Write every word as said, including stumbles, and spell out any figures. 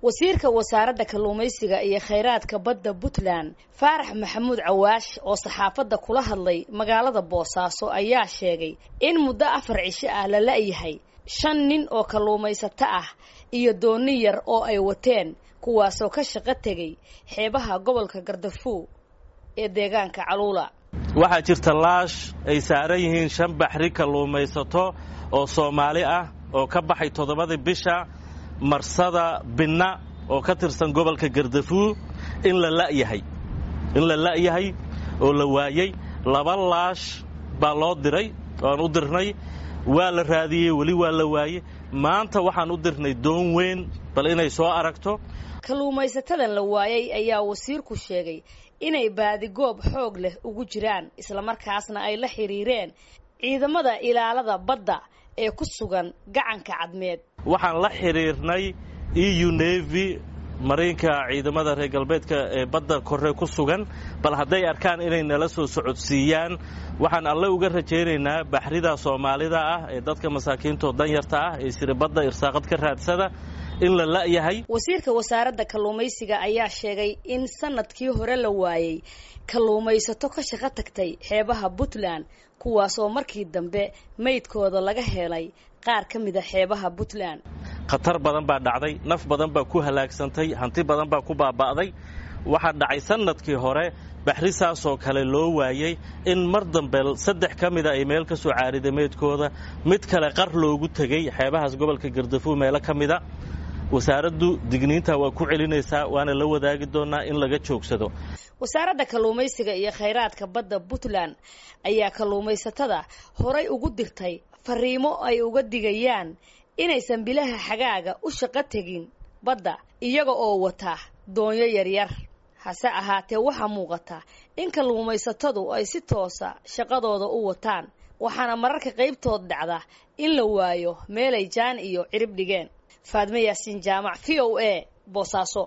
wasiirka wasaaradda kalluumaysiga iyo kheyraadka badda Puntland Faarax Maxamuud Cawaash oo saxaafadda kula hadlay magaalada Boosaaso ayaa sheegay in muddo afar cisho ah la la'yahay shan nin oo kalluumaysato ah iyo dooni yar oo ay wateen kuwaasoo ka shaqo tagay xeebaha gobolka Gardafuul ee deegaanka Caluula. waxaa jirta laash ay saaran yihiin shan baxri kalluumaysato oo Soomaali ah oo ka baxay toddobadii bisha marsada Binna oo ka tirsan gobolka Gardafuul in la la'yahay in la la'yahay oo la waayay laba laash baa loo diray oo u dirnay waa la raadiyay wali waa la waayay maanta waxaan u dirnay doon weyn bal inay soo aragto. kalluumaysatadan la waayay ayaa wasiirku sheegay inay baadi goob xoog leh ugu jiraan isla markaasna ay la xiriireen ciidamada ilaalada badda ee ku sugan gacanka cadmeed. waxaan la xiriirnay E U Navy mariinka ciidamada reer galbeedka ee badda korre ku sugan bal hadday arkaan inay nala soo socodsiiyaan waxaan alle uga rajaynaynaa baxrida Soomaalida ah ee dadka masaakiinta danyarta ah ee siribadda irsaaqad ka raadsada in la la'yahay. wasiirka wasaaradda kalluumaysiga ayaa sheegay in sanadkii hore la waayay kalluumaysato ka shaqo tagtay xeebaha Puntland kuwaas oo markii dambe meydkooda laga helay qaar ka mid ah xeebaha Puntland. khatar badan baa dhacday naf badan baa ku halaagsantay hanti badan baa ku baaba'day waxa dhacay sanadkii hore baxrisaas oo kale loo waayay in mar dambe saddex ka mid ah ay meel ka soo caariday meydkooda mid kale qar loogu tagay xeebahaas gobolka Gardafuul meel ka mid ah wasaaraddu digniinta waa ku celinaysaa waana la wadaagi doonaa in laga joogsado. wasaaradda kalluumaysiga iyo kheyraadka badda Puntland ayaa kalluumaysatada horay ugu dirtay fariimo ay uga digayaan inaysan bilaha xagaaga u shaqo tagin badda iyaga oo wata doonyo yar yar hase ahaatee waxa muuqata in kalluumaysatadu ay si toosa shaqadooda u wataan waxaana mararka qaybtood dhacda in la waayo meelay jaan iyo cirib dhigeen. Faadme Yaasiin Jaamac V O A Boosaaso.